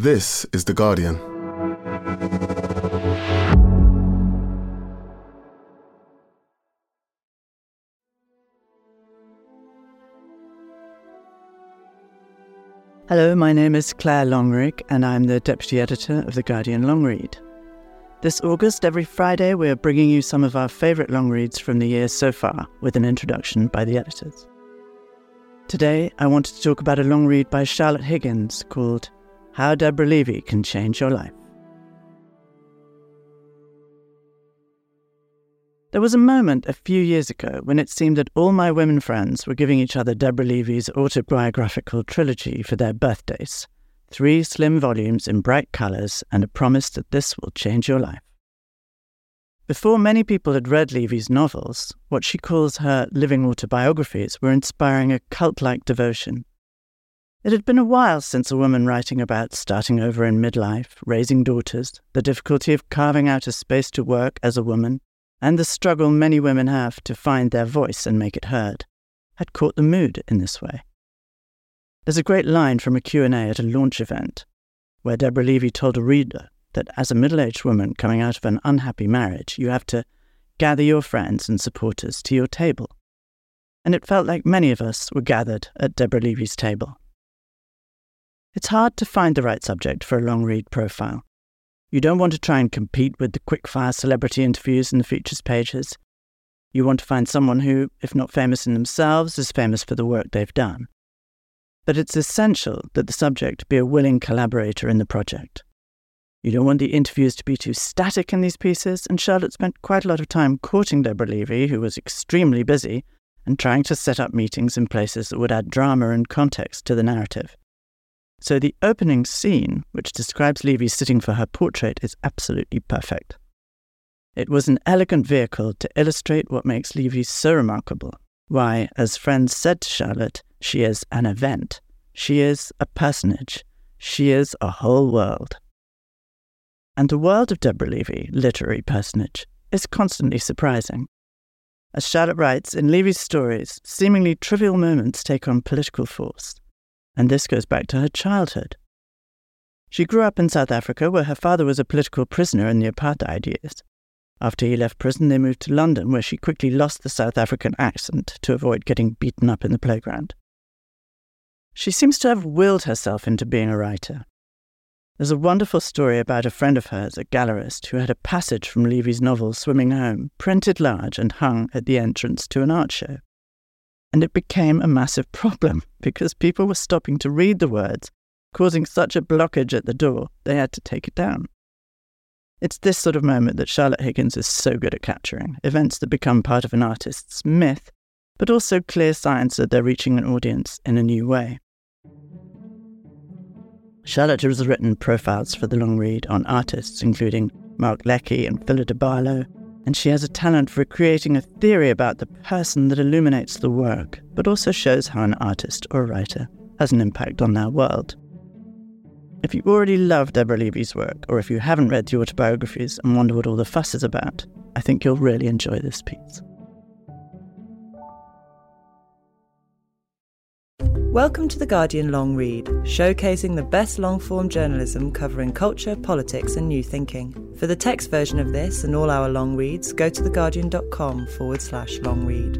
This is The Guardian. Hello, my name is Claire Longrigg and I'm the Deputy Editor of The Guardian Long Read. This August, every Friday, we're bringing you some of our favourite long reads from the year so far, with an introduction by the editors. Today, I wanted to talk about a long read by Charlotte Higgins called How Deborah Levy Can Change Your Life. There was a moment a few years ago when it seemed that all my women friends were giving each other Deborah Levy's autobiographical trilogy for their birthdays. 3 slim volumes in bright colours and a promise that this will change your life. Before many people had read Levy's novels, what she calls her living autobiographies were inspiring a cult-like devotion. It had been a while since a woman writing about starting over in midlife, raising daughters, the difficulty of carving out a space to work as a woman, and the struggle many women have to find their voice and make it heard, had caught the mood in this way. There's a great line from a Q&A at a launch event, where Deborah Levy told a reader that as a middle-aged woman coming out of an unhappy marriage, you have to gather your friends and supporters to your table. And it felt like many of us were gathered at Deborah Levy's table. It's hard to find the right subject for a long-read profile. You don't want to try and compete with the quick-fire celebrity interviews in the features pages. You want to find someone who, if not famous in themselves, is famous for the work they've done. But it's essential that the subject be a willing collaborator in the project. You don't want the interviews to be too static in these pieces, and Charlotte spent quite a lot of time courting Deborah Levy, who was extremely busy, and trying to set up meetings in places that would add drama and context to the narrative. So the opening scene, which describes Levy sitting for her portrait, is absolutely perfect. It was an elegant vehicle to illustrate what makes Levy so remarkable, why, as friends said to Charlotte, she is an event, she is a personage, she is a whole world. And the world of Deborah Levy, literary personage, is constantly surprising. As Charlotte writes, in Levy's stories, seemingly trivial moments take on political force. And this goes back to her childhood. She grew up in South Africa, where her father was a political prisoner in the apartheid years. After he left prison, they moved to London, where she quickly lost the South African accent to avoid getting beaten up in the playground. She seems to have willed herself into being a writer. There's a wonderful story about a friend of hers, a gallerist, who had a passage from Levy's novel Swimming Home printed large and hung at the entrance to an art show. And it became a massive problem because people were stopping to read the words, causing such a blockage at the door they had to take it down. It's this sort of moment that Charlotte Higgins is so good at capturing, events that become part of an artist's myth, but also clear signs that they're reaching an audience in a new way. Charlotte has written profiles for the long read on artists including Mark Leckey and Philida Barlow, and she has a talent for creating a theory about the person that illuminates the work, but also shows how an artist or a writer has an impact on their world. If you already love Deborah Levy's work, or if you haven't read the autobiographies and wonder what all the fuss is about, I think you'll really enjoy this piece. Welcome to The Guardian Long Read, showcasing the best long-form journalism covering culture, politics and new thinking. For the text version of this and all our long reads, go to theguardian.com/long read.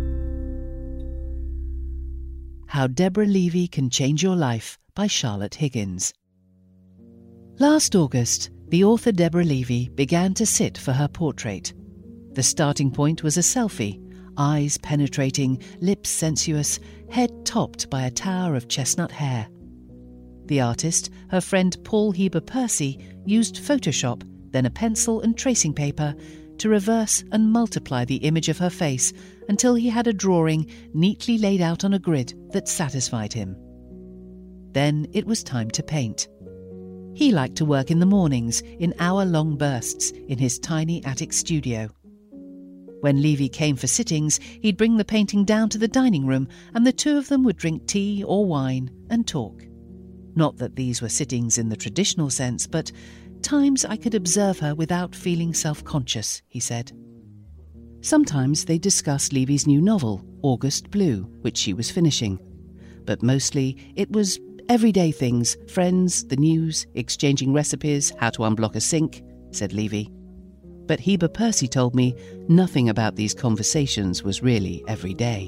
How Deborah Levy Can Change Your Life by Charlotte Higgins. Last August, the author Deborah Levy began to sit for her portrait. The starting point was a selfie, eyes penetrating, lips sensuous, head topped by a tower of chestnut hair. The artist, her friend Paul Heber Percy, used Photoshop, then a pencil and tracing paper, to reverse and multiply the image of her face until he had a drawing neatly laid out on a grid that satisfied him. Then it was time to paint. He liked to work in the mornings in hour-long bursts in his tiny attic studio. When Levy came for sittings, he'd bring the painting down to the dining room and the two of them would drink tea or wine and talk. Not that these were sittings in the traditional sense, but times I could observe her without feeling self-conscious, he said. Sometimes they discussed Levy's new novel, August Blue, which she was finishing. But mostly it was Everyday things, friends, the news, exchanging recipes, how to unblock a sink, said Levy. But Heber Percy told me nothing about these conversations was really everyday.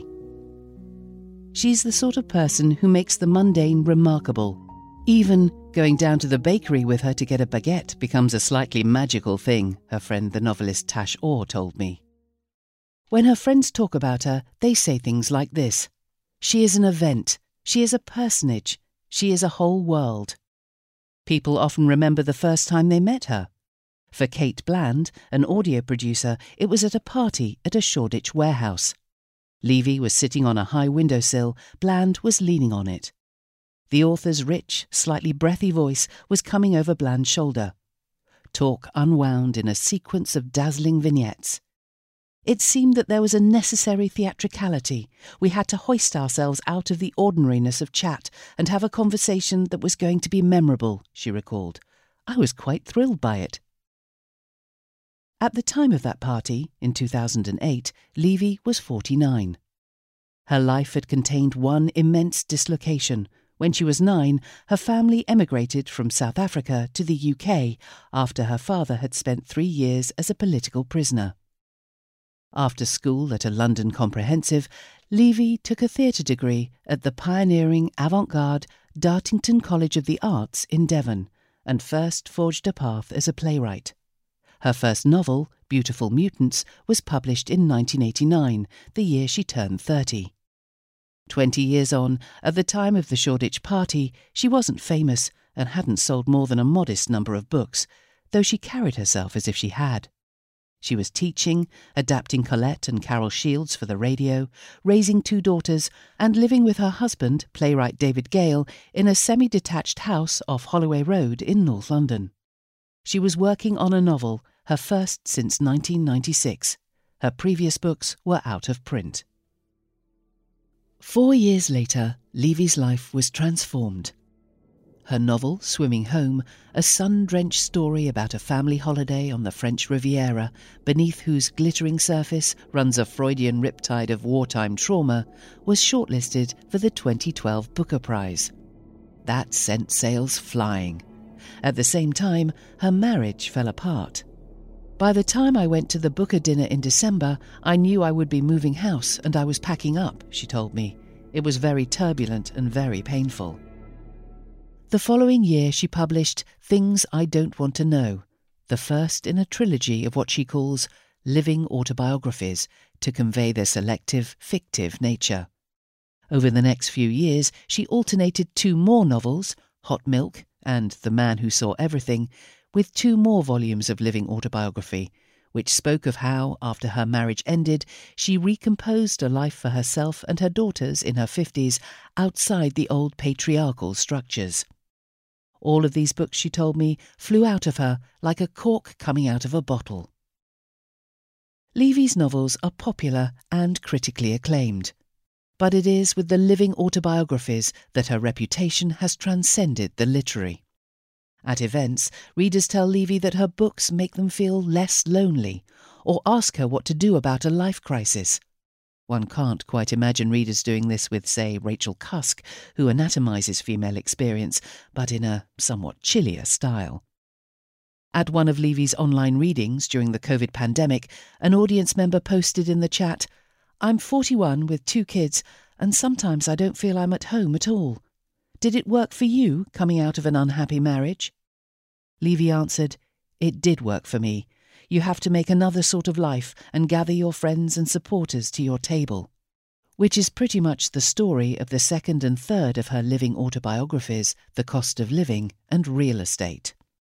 She's the sort of person who makes the mundane remarkable. Even going down to the bakery with her to get a baguette becomes a slightly magical thing, her friend the novelist Tash Orr told me. When her friends talk about her, they say things like this. She is an event. She is a personage. She is a whole world. People often remember the first time they met her. For Kate Bland, an audio producer, it was at a party at a Shoreditch warehouse. Levy was sitting on a high windowsill, Bland was leaning on it. The author's rich, slightly breathy voice was coming over Bland's shoulder. Talk unwound in a sequence of dazzling vignettes. It seemed that there was a necessary theatricality. We had to hoist ourselves out of the ordinariness of chat and have a conversation that was going to be memorable, she recalled. I was quite thrilled by it. At the time of that party, in 2008, Levy was 49. Her life had contained one immense dislocation. When she was 9, her family emigrated from South Africa to the UK after her father had spent 3 years as a political prisoner. After school at a London comprehensive, Levy took a theatre degree at the pioneering avant-garde Dartington College of the Arts in Devon and first forged a path as a playwright. Her first novel, Beautiful Mutants, was published in 1989, the year she turned 30. 20 years on, at the time of the Shoreditch party, she wasn't famous and hadn't sold more than a modest number of books, though she carried herself as if she had. She was teaching, adapting Colette and Carol Shields for the radio, raising 2 daughters, and living with her husband, playwright David Gale, in a semi-detached house off Holloway Road in North London. She was working on a novel, her first since 1996. Her previous books were out of print. 4 years later, Levy's life was transformed. Her novel, Swimming Home, a sun-drenched story about a family holiday on the French Riviera, beneath whose glittering surface runs a Freudian riptide of wartime trauma, was shortlisted for the 2012 Booker Prize. That sent sales flying. At the same time, her marriage fell apart. By the time I went to the Booker dinner in December, I knew I would be moving house and I was packing up, she told me. It was very turbulent and very painful. The following year she published Things I Don't Want to Know, the first in a trilogy of what she calls living autobiographies to convey their selective, fictive nature. Over the next few years she alternated 2 more novels, Hot Milk and The Man Who Saw Everything, with 2 more volumes of living autobiography, which spoke of how, after her marriage ended, she recomposed a life for herself and her daughters in her 50s outside the old patriarchal structures. All of these books, she told me, flew out of her like a cork coming out of a bottle. Levy's novels are popular and critically acclaimed, but it is with the living autobiographies that her reputation has transcended the literary. At events, readers tell Levy that her books make them feel less lonely, or ask her what to do about a life crisis. One can't quite imagine readers doing this with, say, Rachel Cusk, who anatomizes female experience, but in a somewhat chillier style. At one of Levy's online readings during the COVID pandemic, an audience member posted in the chat, "I'm 41 with 2 kids, and sometimes I don't feel I'm at home at all. Did it work for you, coming out of an unhappy marriage?" Levy answered, "It did work for me. You have to make another sort of life and gather your friends and supporters to your table," which is pretty much the story of the second and third of her living autobiographies, The Cost of Living and Real Estate.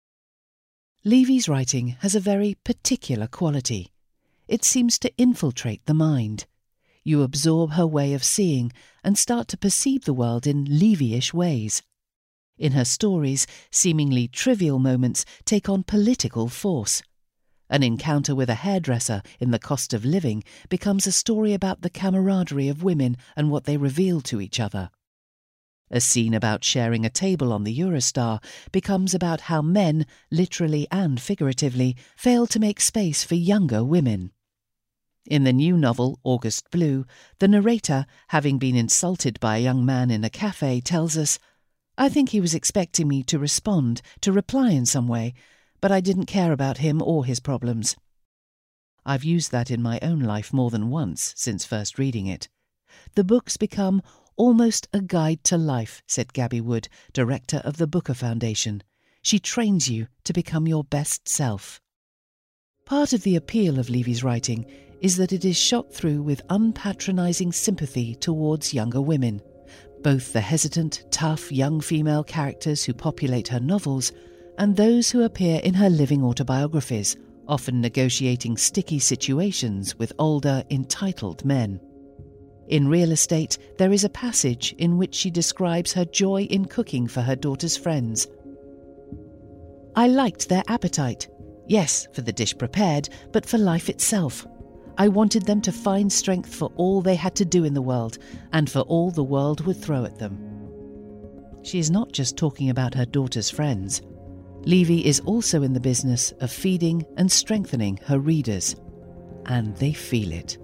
Levy's writing has a very particular quality. It seems to infiltrate the mind. You absorb her way of seeing and start to perceive the world in Levy-ish ways. In her stories, seemingly trivial moments take on political force. An encounter with a hairdresser in The Cost of Living becomes a story about the camaraderie of women and what they reveal to each other. A scene about sharing a table on the Eurostar becomes about how men, literally and figuratively, fail to make space for younger women. In the new novel, August Blue, the narrator, having been insulted by a young man in a cafe, tells us, I think he was expecting me to respond, to reply in some way, but I didn't care about him or his problems. I've used that in my own life more than once since first reading it. The book's become almost a guide to life, said Gabby Wood, director of the Booker Foundation. She trains you to become your best self. Part of the appeal of Levy's writing is that it is shot through with unpatronising sympathy towards younger women. Both the hesitant, tough young female characters who populate her novels and those who appear in her living autobiographies, often negotiating sticky situations with older, entitled men. In Real Estate, there is a passage in which she describes her joy in cooking for her daughter's friends. I liked their appetite. Yes, for the dish prepared, but for life itself. I wanted them to find strength for all they had to do in the world, and for all the world would throw at them. She is not just talking about her daughter's friends. Levy is also in the business of feeding and strengthening her readers, and they feel it.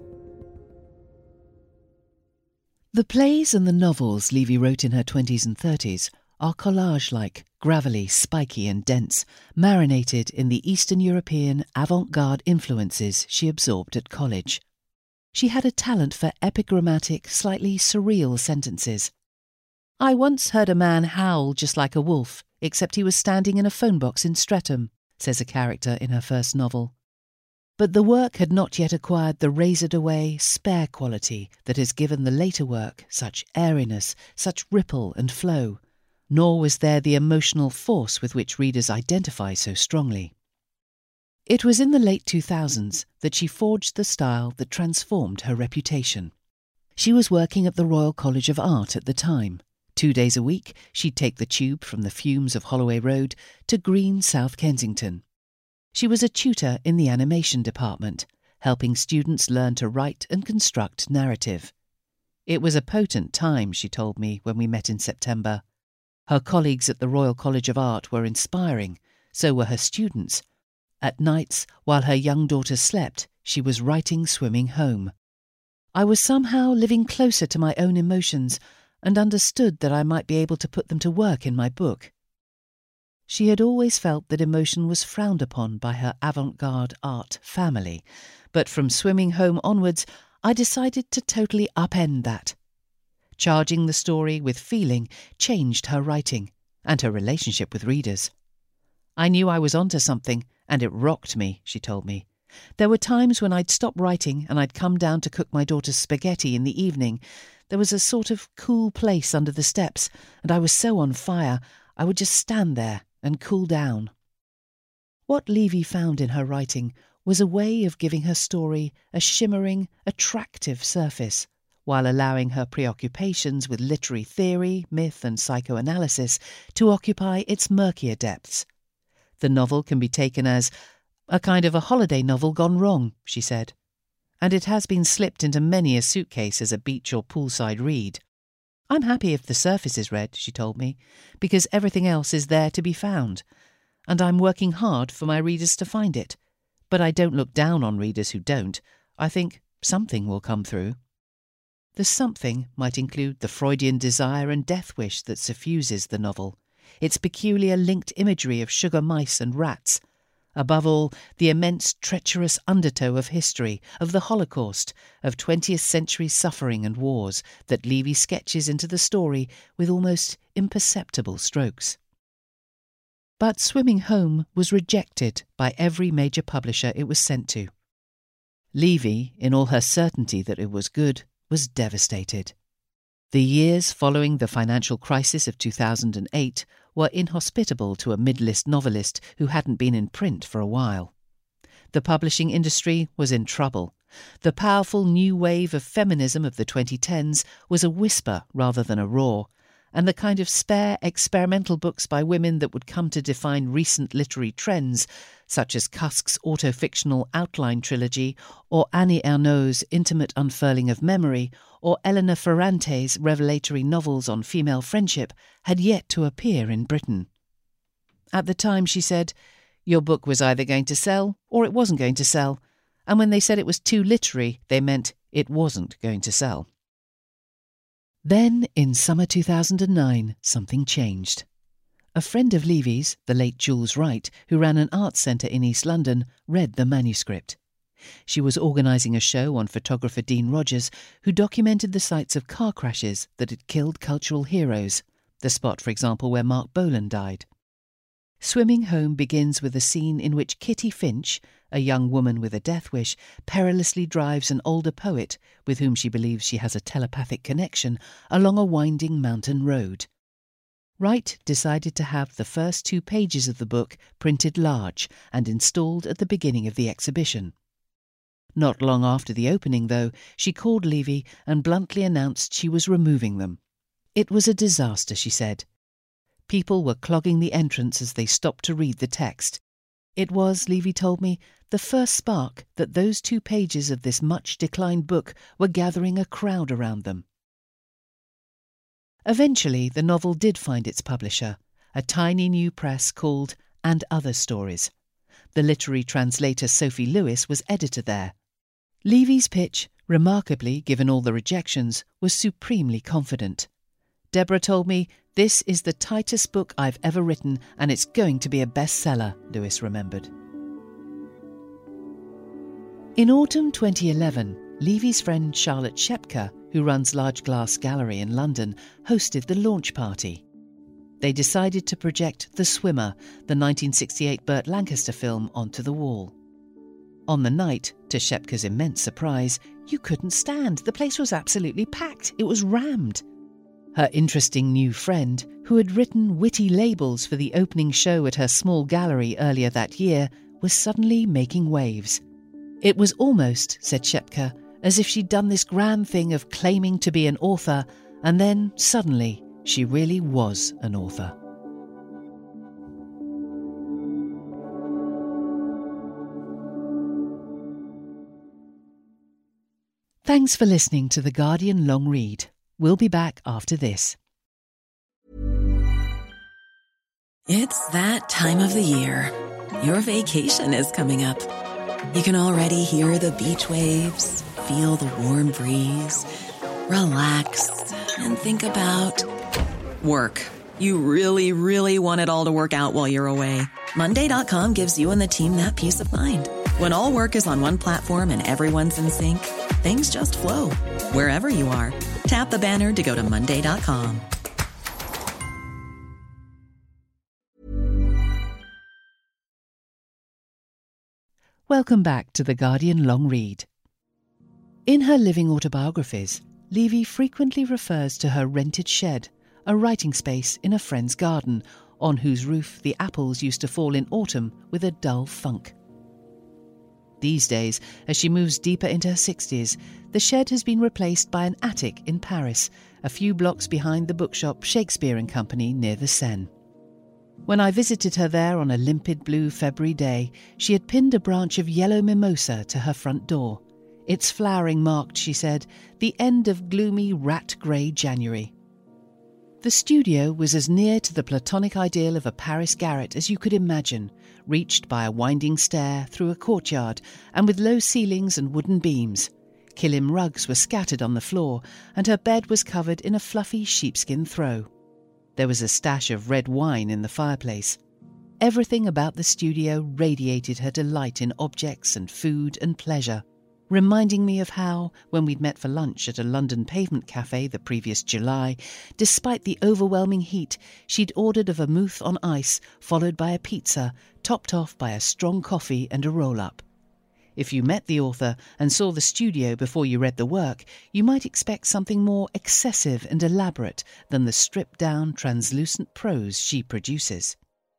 The plays and the novels Levy wrote in her 20s and 30s are collage-like, gravelly, spiky and dense, marinated in the Eastern European avant-garde influences she absorbed at college. She had a talent for epigrammatic, slightly surreal sentences. I once heard a man howl just like a wolf, except he was standing in a phone box in Streatham, says a character in her first novel. But the work had not yet acquired the razored-away, spare quality that has given the later work such airiness, such ripple and flow, nor was there the emotional force with which readers identify so strongly. It was in the late 2000s that she forged the style that transformed her reputation. She was working at the Royal College of Art at the time. 2 days a week, she'd take the tube from the fumes of Holloway Road to green South Kensington. She was a tutor in the animation department, helping students learn to write and construct narrative. It was a potent time, she told me when we met in September. Her colleagues at the Royal College of Art were inspiring, so were her students. At nights, while her young daughter slept, she was writing Swimming Home. I was somehow living closer to my own emotions and understood that I might be able to put them to work in my book. She had always felt that emotion was frowned upon by her avant-garde art family, but from Swimming Home onwards, I decided to totally upend that. Charging the story with feeling changed her writing and her relationship with readers. I knew I was onto something, and it rocked me, she told me. There were times when I'd stop writing and I'd come down to cook my daughter's spaghetti in the evening. There was a sort of cool place under the steps, and I was so on fire, I would just stand there and cool down. What Levy found in her writing was a way of giving her story a shimmering, attractive surface, while allowing her preoccupations with literary theory, myth and psychoanalysis to occupy its murkier depths. The novel can be taken as a kind of a holiday novel gone wrong, she said, and it has been slipped into many a suitcase as a beach or poolside read. I'm happy if the surface is read, she told me, because everything else is there to be found, and I'm working hard for my readers to find it. But I don't look down on readers who don't. I think something will come through. The something might include the Freudian desire and death wish that suffuses the novel, its peculiar linked imagery of sugar mice and rats, above all, the immense treacherous undertow of history, of the Holocaust, of 20th century suffering and wars that Levy sketches into the story with almost imperceptible strokes. But Swimming Home was rejected by every major publisher it was sent to. Levy, in all her certainty that it was good, was devastated. The years following the financial crisis of 2008 were inhospitable to a mid-list novelist who hadn't been in print for a while. The publishing industry was in trouble. The powerful new wave of feminism of the 2010s was a whisper rather than a roar, and the kind of spare experimental books by women that would come to define recent literary trends, such as Cusk's autofictional Outline trilogy, or Annie Ernaux's intimate unfurling of memory, or Elena Ferrante's revelatory novels on female friendship, had yet to appear in Britain. At the time, she said, "Your book was either going to sell or it wasn't going to sell, and when they said it was too literary, they meant it wasn't going to sell." Then, in summer 2009, something changed. A friend of Levy's, the late Jules Wright, who ran an arts centre in East London, read the manuscript. She was organising a show on photographer Dean Rogers, who documented the sites of car crashes that had killed cultural heroes, the spot, for example, where Mark Bolan died. Swimming Home begins with a scene in which Kitty Finch, a young woman with a death wish, perilously drives an older poet, with whom she believes she has a telepathic connection, along a winding mountain road. Wright decided to have the first 2 pages of the book printed large and installed at the beginning of the exhibition. Not long after the opening, though, she called Levy and bluntly announced she was removing them. It was a disaster, she said. People were clogging the entrance as they stopped to read the text. It was, Levy told me, the first spark that those 2 pages of this much-declined book were gathering a crowd around them. Eventually, the novel did find its publisher, a tiny new press called And Other Stories. The literary translator Sophie Lewis was editor there. Levy's pitch, remarkably given all the rejections, was supremely confident. Deborah told me, "This is the tightest book I've ever written, and it's going to be a bestseller," Lewis remembered. In autumn 2011, Levy's friend Charlotte Shepka, who runs Large Glass Gallery in London, hosted the launch party. They decided to project The Swimmer, the 1968 Burt Lancaster film, onto the wall. On the night, to Shepka's immense surprise, you couldn't stand. The place was absolutely packed. It was rammed. Her interesting new friend, who had written witty labels for the opening show at her small gallery earlier that year, was suddenly making waves. It was almost, said Shepka, as if she'd done this grand thing of claiming to be an author, and then, suddenly, she really was an author. Thanks for listening to The Guardian Long Read. We'll be back after this. It's that time of the year. Your vacation is coming up. You can already hear the beach waves, feel the warm breeze, relax, and think about work. You really, really want it all to work out while you're away. Monday.com gives you and the team that peace of mind. When all work is on one platform and everyone's in sync, things just flow. Wherever you are, tap the banner to go to Monday.com. Welcome back to The Guardian Long Read. In her living autobiographies, Levy frequently refers to her rented shed, a writing space in a friend's garden, on whose roof the apples used to fall in autumn with a dull thunk. These days, as she moves deeper into her 60s, the shed has been replaced by an attic in Paris, a few blocks behind the bookshop Shakespeare & Company near the Seine. When I visited her there on a limpid blue February day, she had pinned a branch of yellow mimosa to her front door. Its flowering marked, she said, the end of gloomy rat-grey January. The studio was as near to the platonic ideal of a Paris garret as you could imagine, reached by a winding stair through a courtyard and with low ceilings and wooden beams. Kilim rugs were scattered on the floor, and her bed was covered in a fluffy sheepskin throw. There was a stash of red wine in the fireplace. Everything about the studio radiated her delight in objects and food and pleasure, reminding me of how, when we'd met for lunch at a London pavement cafe the previous July, despite the overwhelming heat, she'd ordered a vermouth on ice, followed by a pizza, topped off by a strong coffee and a roll-up. If you met the author and saw the studio before you read the work, you might expect something more excessive and elaborate than the stripped-down, translucent prose she produces.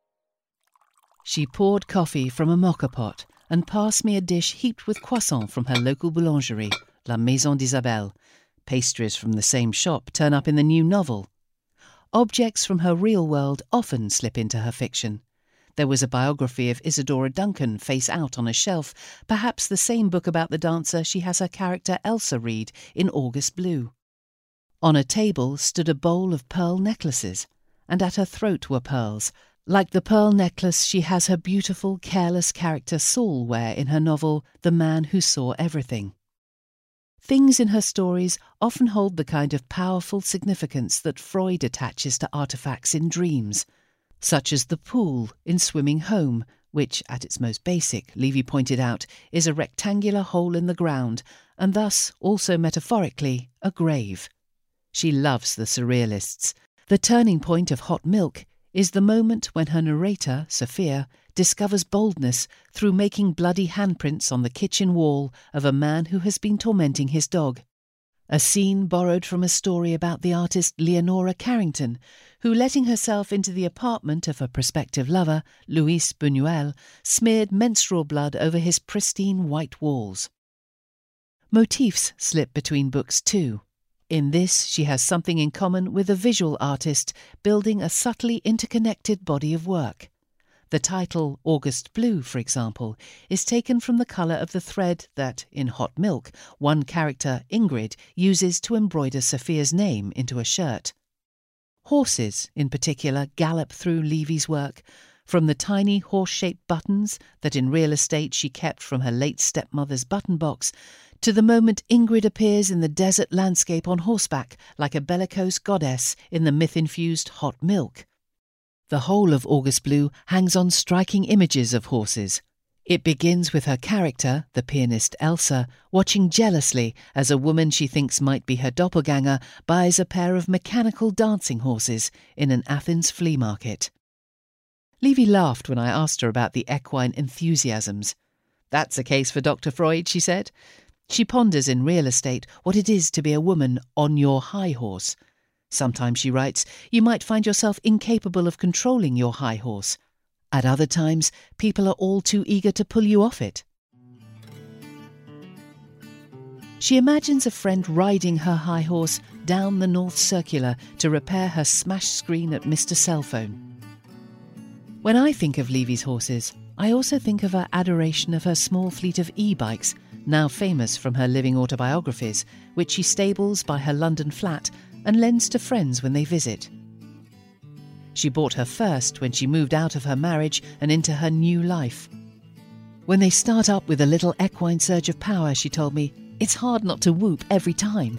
She poured coffee from a mocha pot and passed me a dish heaped with croissants from her local boulangerie, La Maison d'Isabelle. Pastries from the same shop turn up in the new novel. Objects from her real world often slip into her fiction. There was a biography of Isadora Duncan face out on a shelf, perhaps the same book about the dancer she has her character Elsa read in August Blue. On a table stood a bowl of pearl necklaces, and at her throat were pearls, like the pearl necklace she has her beautiful, careless character Saul wear in her novel The Man Who Saw Everything. Things in her stories often hold the kind of powerful significance that Freud attaches to artefacts in dreams, such as the pool in Swimming Home, which, at its most basic, Levy pointed out, is a rectangular hole in the ground, and thus, also metaphorically, a grave. She loves the surrealists. The turning point of Hot Milk is the moment when her narrator, Sophia, discovers boldness through making bloody handprints on the kitchen wall of a man who has been tormenting his dog. A scene borrowed from a story about the artist Leonora Carrington, who, letting herself into the apartment of a prospective lover, Luis Buñuel, smeared menstrual blood over his pristine white walls. Motifs slip between books too. In this, she has something in common with a visual artist building a subtly interconnected body of work. The title August Blue, for example, is taken from the colour of the thread that, in Hot Milk, one character, Ingrid, uses to embroider Sophia's name into a shirt. Horses, in particular, gallop through Levy's work, from the tiny horse-shaped buttons that in Real Estate she kept from her late stepmother's button box, to the moment Ingrid appears in the desert landscape on horseback like a bellicose goddess in the myth-infused Hot Milk. The whole of August Blue hangs on striking images of horses. It begins with her character, the pianist Elsa, watching jealously as a woman she thinks might be her doppelganger buys a pair of mechanical dancing horses in an Athens flea market. Levy laughed when I asked her about the equine enthusiasms. "That's a case for Dr. Freud," she said. She ponders in Real Estate what it is to be a woman on your high horse. Sometimes, she writes, you might find yourself incapable of controlling your high horse. At other times, people are all too eager to pull you off it. She imagines a friend riding her high horse down the North Circular to repair her smashed screen at Mr. Cellphone. When I think of Levy's horses, I also think of her adoration of her small fleet of e-bikes, now famous from her living autobiographies, which she stables by her London flat and lends to friends when they visit. She bought her first when she moved out of her marriage and into her new life. When they start up with a little equine surge of power, she told me, it's hard not to whoop every time.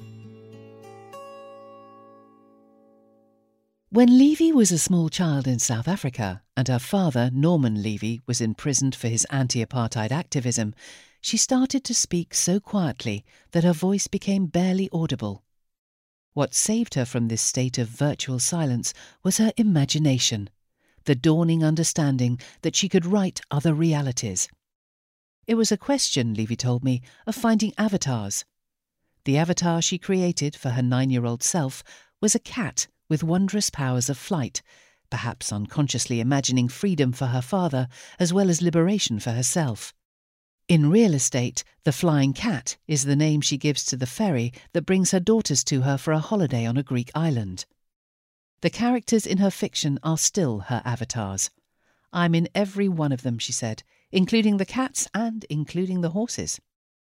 When Levy was a small child in South Africa and her father, Norman Levy, was imprisoned for his anti-apartheid activism, she started to speak so quietly that her voice became barely audible. What saved her from this state of virtual silence was her imagination, the dawning understanding that she could write other realities. It was a question, Levy told me, of finding avatars. The avatar she created for her 9-year-old self was a cat with wondrous powers of flight, perhaps unconsciously imagining freedom for her father as well as liberation for herself. In Real Estate, the Flying Cat is the name she gives to the ferry that brings her daughters to her for a holiday on a Greek island. The characters in her fiction are still her avatars. I'm in every one of them, she said, including the cats and including the horses.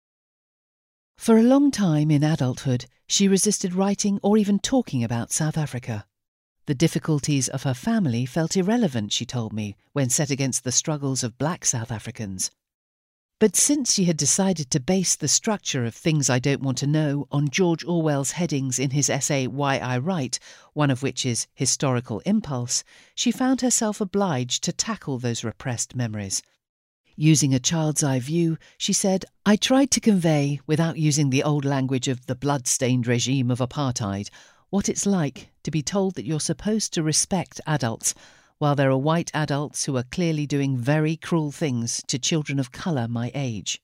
For a long time in adulthood, she resisted writing or even talking about South Africa. The difficulties of her family felt irrelevant, she told me, when set against the struggles of black South Africans. But since she had decided to base the structure of Things I Don't Want to Know on George Orwell's headings in his essay Why I Write, one of which is Historical Impulse, she found herself obliged to tackle those repressed memories. Using a child's eye view, she said, I tried to convey, without using the old language of the blood-stained regime of apartheid, what it's like to be told that you're supposed to respect adults, while there are white adults who are clearly doing very cruel things to children of colour my age.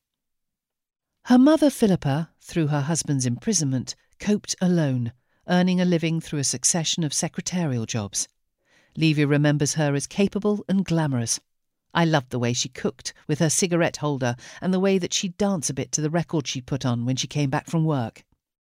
Her mother, Philippa, through her husband's imprisonment, coped alone, earning a living through a succession of secretarial jobs. Levy remembers her as capable and glamorous. I loved the way she cooked with her cigarette holder and the way that she'd dance a bit to the record she put on when she came back from work.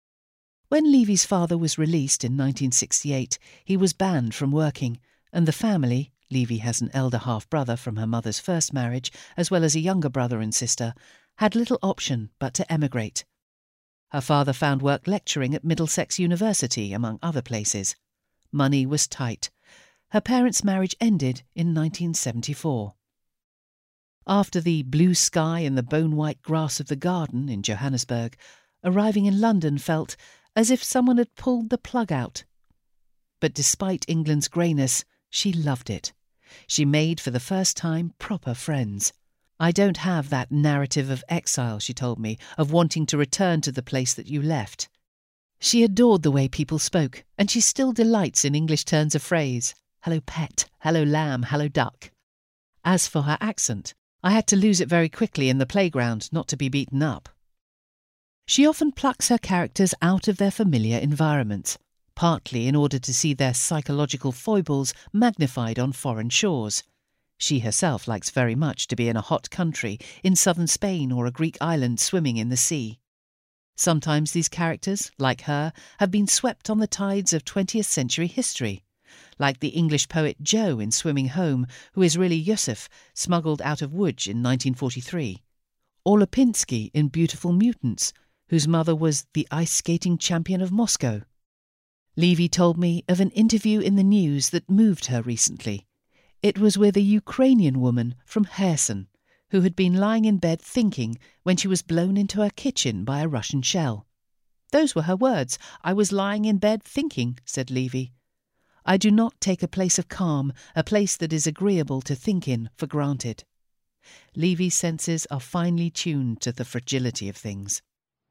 When Levy's father was released in 1968, he was banned from working, and the family, Levy has an elder half-brother from her mother's first marriage, as well as a younger brother and sister, had little option but to emigrate. Her father found work lecturing at Middlesex University, among other places. Money was tight. Her parents' marriage ended in 1974. After the blue sky and the bone-white grass of the garden in Johannesburg, arriving in London felt as if someone had pulled the plug out. But despite England's greyness, she loved it. She made, for the first time, proper friends. I don't have that narrative of exile, she told me, of wanting to return to the place that you left. She adored the way people spoke, and she still delights in English turns of phrase. Hello pet, hello lamb, hello duck. As for her accent, I had to lose it very quickly in the playground not to be beaten up. She often plucks her characters out of their familiar environments, partly in order to see their psychological foibles magnified on foreign shores. She herself likes very much to be in a hot country, in southern Spain or a Greek island swimming in the sea. Sometimes these characters, like her, have been swept on the tides of 20th century history, like the English poet Joe in Swimming Home, who is really Yusuf, smuggled out of Łódź in 1943, or Lipinski in Beautiful Mutants, whose mother was the ice-skating champion of Moscow. Levy told me of an interview in the news that moved her recently. It was with a Ukrainian woman from Kherson, who had been lying in bed thinking when she was blown into her kitchen by a Russian shell. Those were her words. I was lying in bed thinking, said Levy. I do not take a place of calm, a place that is agreeable to think in, for granted. Levy's senses are finely tuned to the fragility of things.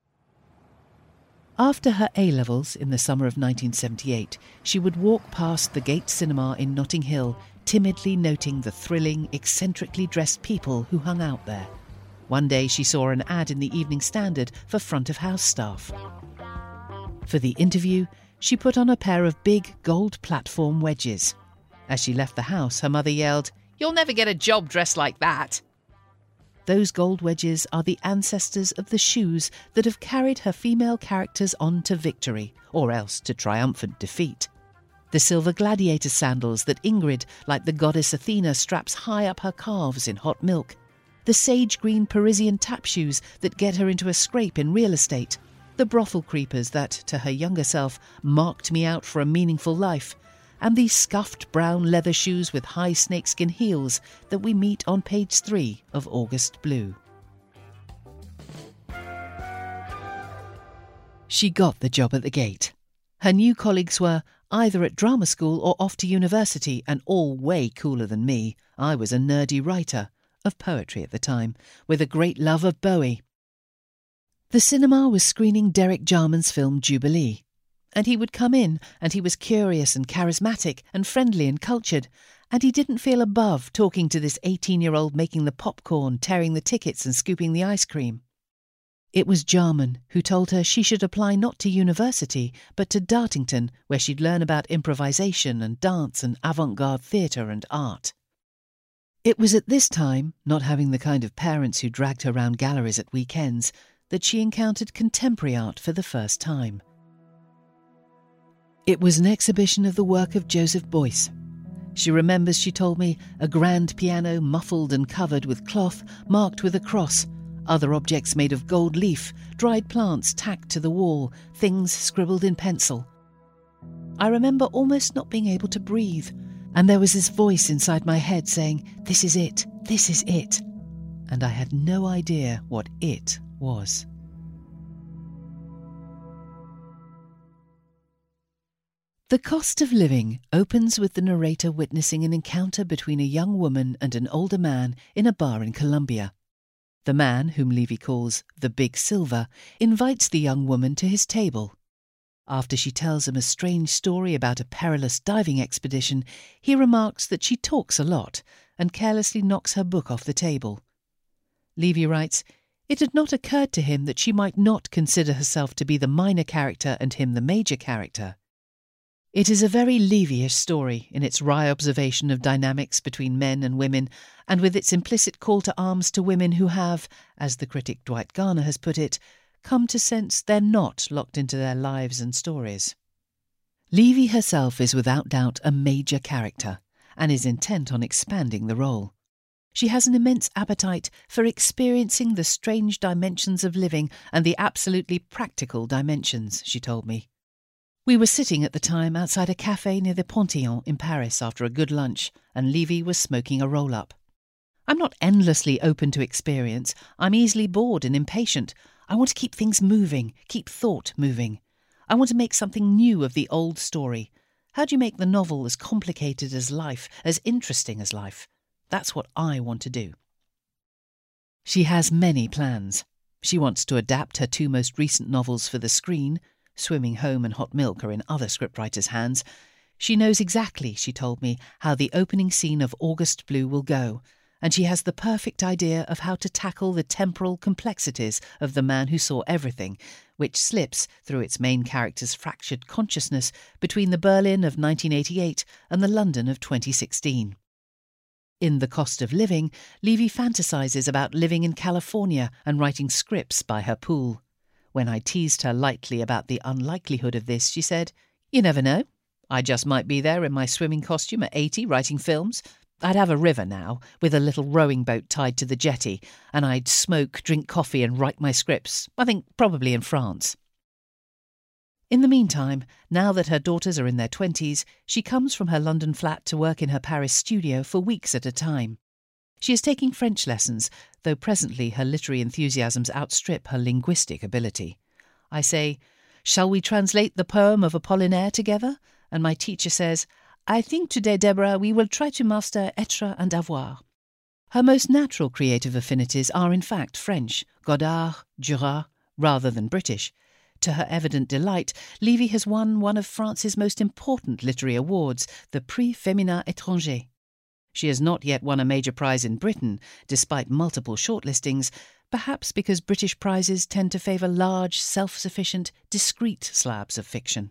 After her A-levels in the summer of 1978, she would walk past the Gate Cinema in Notting Hill, timidly noting the thrilling, eccentrically dressed people who hung out there. One day she saw an ad in the Evening Standard for front-of-house staff. For the interview, she put on a pair of big gold platform wedges. As she left the house, her mother yelled, "You'll never get a job dressed like that!" Those gold wedges are the ancestors of the shoes that have carried her female characters on to victory, or else to triumphant defeat. The silver gladiator sandals that Ingrid, like the goddess Athena, straps high up her calves in hot milk. The sage-green Parisian tap shoes that get her into a scrape in real estate. The brothel creepers that, to her younger self, marked me out for a meaningful life. And these scuffed brown leather shoes with high snakeskin heels that we meet on page 3 of August Blue. She got the job at the Gate. Her new colleagues were either at drama school or off to university, and all way cooler than me. I was a nerdy writer, of poetry at the time, with a great love of Bowie. The cinema was screening Derek Jarman's film Jubilee. And he would come in, and he was curious and charismatic and friendly and cultured, and he didn't feel above talking to this 18-year-old making the popcorn, tearing the tickets and scooping the ice cream. It was Jarman who told her she should apply not to university, but to Dartington, where she'd learn about improvisation and dance and avant-garde theatre and art. It was at this time, not having the kind of parents who dragged her round galleries at weekends, that she encountered contemporary art for the first time. It was an exhibition of the work of Joseph Beuys. She remembers, she told me, a grand piano muffled and covered with cloth marked with a cross, other objects made of gold leaf, dried plants tacked to the wall, things scribbled in pencil. I remember almost not being able to breathe, and there was this voice inside my head saying, "This is it, this is it." And I had no idea what it was. The Cost of Living opens with the narrator witnessing an encounter between a young woman and an older man in a bar in Colombia. The man, whom Levy calls the Big Silver, invites the young woman to his table. After she tells him a strange story about a perilous diving expedition, he remarks that she talks a lot and carelessly knocks her book off the table. Levy writes, it had not occurred to him that she might not consider herself to be the minor character and him the major character. It is a very Levy-ish story in its wry observation of dynamics between men and women, and with its implicit call to arms to women who have, as the critic Dwight Garner has put it, come to sense they're not locked into their lives and stories. Levy herself is without doubt a major character, and is intent on expanding the role. She has an immense appetite for experiencing the strange dimensions of living and the absolutely practical dimensions, she told me. We were sitting at the time outside a café near the Panthéon in Paris after a good lunch, and Levy was smoking a roll-up. I'm not endlessly open to experience. I'm easily bored and impatient. I want to keep things moving, keep thought moving. I want to make something new of the old story. How do you make the novel as complicated as life, as interesting as life? That's what I want to do. She has many plans. She wants to adapt her 2 most recent novels for the screen. Swimming Home and Hot Milk are in other scriptwriters' hands. She knows exactly, she told me, how the opening scene of August Blue will go, and she has the perfect idea of how to tackle the temporal complexities of The Man Who Saw Everything, which slips, through its main character's fractured consciousness, between the Berlin of 1988 and the London of 2016. In The Cost of Living, Levy fantasises about living in California and writing scripts by her pool. When I teased her lightly about the unlikelihood of this, she said, "You never know. I just might be there in my swimming costume at 80 writing films. I'd have a river now, with a little rowing boat tied to the jetty, and I'd smoke, drink coffee and write my scripts, I think probably in France." In the meantime, now that her daughters are in their 20s, she comes from her London flat to work in her Paris studio for weeks at a time. She is taking French lessons, though presently her literary enthusiasms outstrip her linguistic ability. I say, "Shall we translate the poem of Apollinaire together?" And my teacher says, "I think today, Deborah, we will try to master être and avoir." Her most natural creative affinities are in fact French, Godard, Duras, rather than British. To her evident delight, Levy has won one of France's most important literary awards, the Prix Féminin Étranger. She has not yet won a major prize in Britain, despite multiple shortlistings, perhaps because British prizes tend to favour large, self-sufficient, discreet slabs of fiction.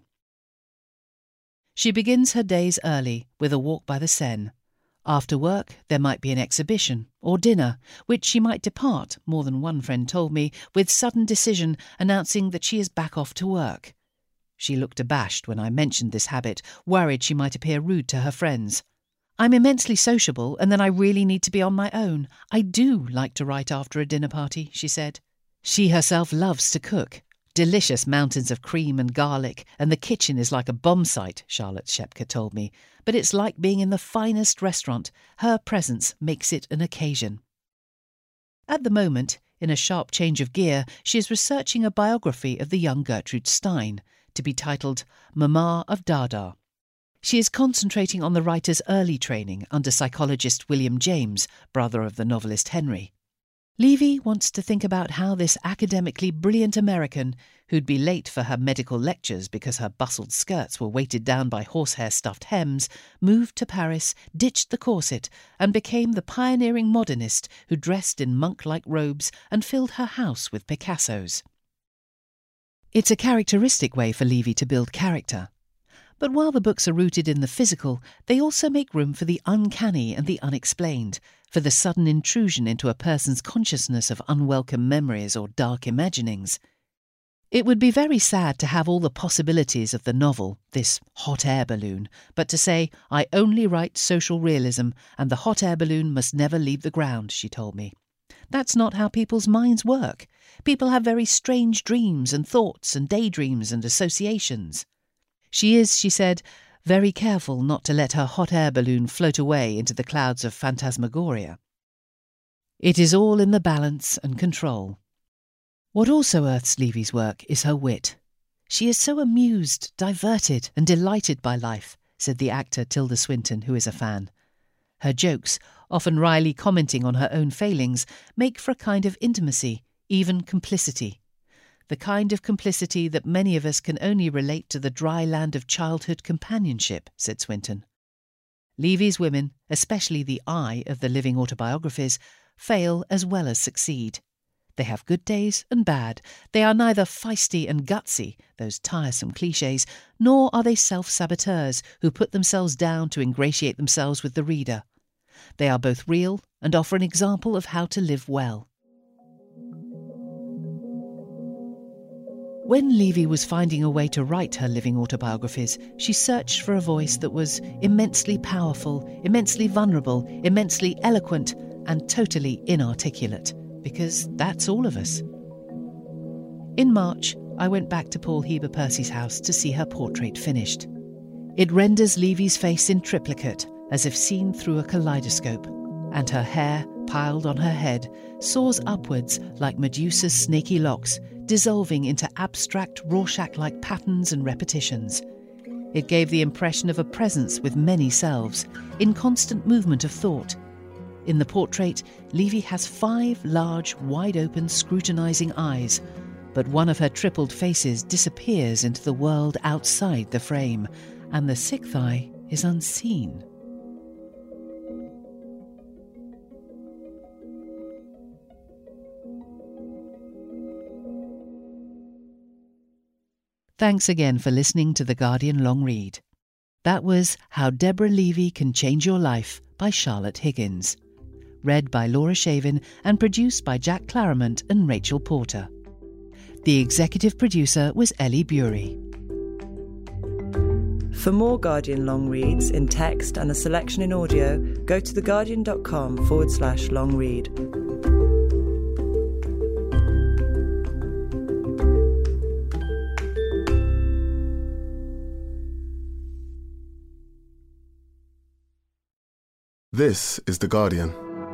She begins her days early with a walk by the Seine. After work, there might be an exhibition or dinner, which she might depart, more than one friend told me, with sudden decision, announcing that she is back off to work. She looked abashed when I mentioned this habit, worried she might appear rude to her friends. "I'm immensely sociable, and then I really need to be on my own. I do like to write after a dinner party," she said. She herself loves to cook. "Delicious mountains of cream and garlic, and the kitchen is like a bomb site," Charlotte Shepka told me. "But it's like being in the finest restaurant. Her presence makes it an occasion." At the moment, in a sharp change of gear, she is researching a biography of the young Gertrude Stein, to be titled Mamma of Dada. She is concentrating on the writer's early training under psychologist William James, brother of the novelist Henry. Levy wants to think about how this academically brilliant American, who'd be late for her medical lectures because her bustled skirts were weighted down by horsehair-stuffed hems, moved to Paris, ditched the corset, and became the pioneering modernist who dressed in monk-like robes and filled her house with Picassos. It's a characteristic way for Levy to build character. But while the books are rooted in the physical, they also make room for the uncanny and the unexplained, for the sudden intrusion into a person's consciousness of unwelcome memories or dark imaginings. It would be very sad to have all the possibilities of the novel, this hot air balloon, but to say, "I only write social realism, and the hot air balloon must never leave the ground," she told me. That's not how people's minds work. People have very strange dreams and thoughts and daydreams and associations. She is, she said, very careful not to let her hot air balloon float away into the clouds of phantasmagoria. It is all in the balance and control. What also earths Levy's work is her wit. She is so amused, diverted and delighted by life, said the actor Tilda Swinton, who is a fan. Her jokes, often wryly commenting on her own failings, make for a kind of intimacy, even complicity. The kind of complicity that many of us can only relate to the dry land of childhood companionship, said Swinton. Levy's women, especially the I of the living autobiographies, fail as well as succeed. They have good days and bad. They are neither feisty and gutsy, those tiresome clichés, nor are they self-saboteurs who put themselves down to ingratiate themselves with the reader. They are both real and offer an example of how to live well. When Levy was finding a way to write her living autobiographies, she searched for a voice that was immensely powerful, immensely vulnerable, immensely eloquent, and totally inarticulate, because that's all of us. In March, I went back to Paul Heber Percy's house to see her portrait finished. It renders Levy's face in triplicate, as if seen through a kaleidoscope, and her hair piled on her head soars upwards like Medusa's snaky locks, dissolving into abstract Rorschach-like patterns and repetitions. It gave the impression of a presence with many selves, in constant movement of thought. In the portrait, Levy has 5 large, wide-open, scrutinising eyes, but one of her tripled faces disappears into the world outside the frame, and the 6th eye is unseen. Thanks again for listening to The Guardian Long Read. That was How Deborah Levy Can Change Your Life by Charlotte Higgins. Read by Laura Shavin and produced by Jack Claremont and Rachel Porter. The executive producer was Ellie Bury. For more Guardian long reads in text and a selection in audio, go to theguardian.com/long read. This is The Guardian.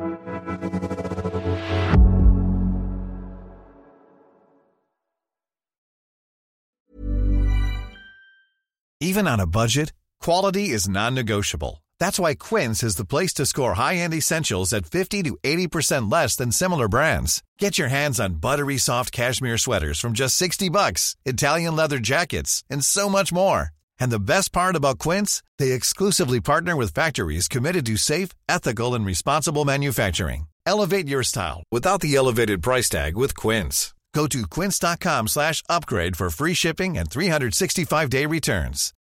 Even on a budget, quality is non-negotiable. That's why Quince is the place to score high-end essentials at 50 to 80% less than similar brands. Get your hands on buttery soft cashmere sweaters from just $60, Italian leather jackets, and so much more. And the best part about Quince, they exclusively partner with factories committed to safe, ethical, and responsible manufacturing. Elevate your style without the elevated price tag with Quince. Go to quince.com/upgrade for free shipping and 365-day returns.